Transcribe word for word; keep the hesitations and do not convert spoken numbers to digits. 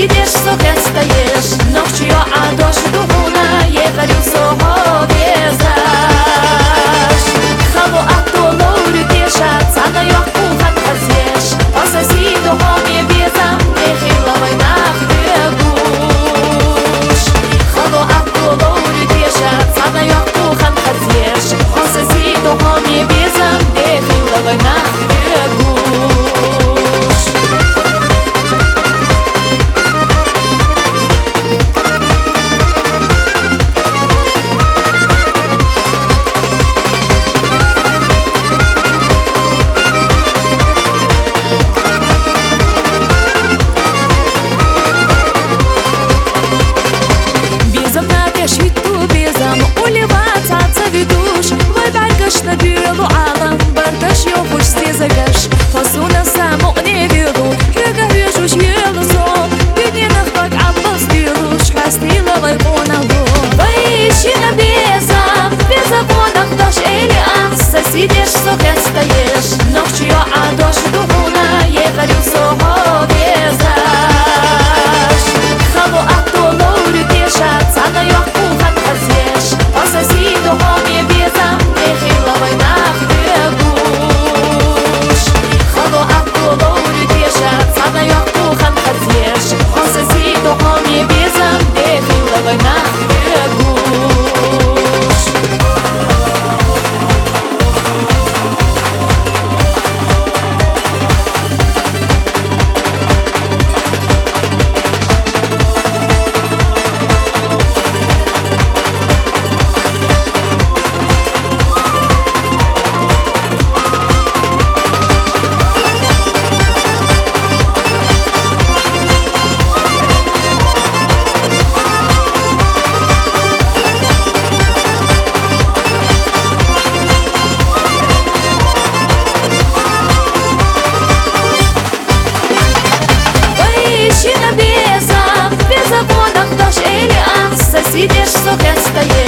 сидишь, сука, стоишь. Ночью, а дождь дугуна, ехали сухо везаш. Хаву атулур дешат, сана yok кухан хазеш. Пососи духоми безам, нехиловой нахбегуш. Хаву атулур дешат, сана yok кухан хазеш. Пососи духоми безам, нехиловой нахбегуш. نبيض عالم بردش يوفوش سيزاقش فصونا سامو نبيضو يقه يجوش يلزو بني نخبك عباس بيضوش حسني لغيقون الضو بايشي نبيزام بيزاقو نخدش إلي أنسا سيديش سوكت ستايش نوخشي عادوش دهونا يغريو سوهو بيزاش خابو أطو لوري ديشات سانا يوحكو خان خزيش أسا سيدو هومي بيزام نخيلوي نخبيغوش خابو أطو لوري ديشات سانا يوحكو خان خزيش أسا سيدو هومي بيزام نخيلوي نخبيغوش Сидишь, сука, стоишь.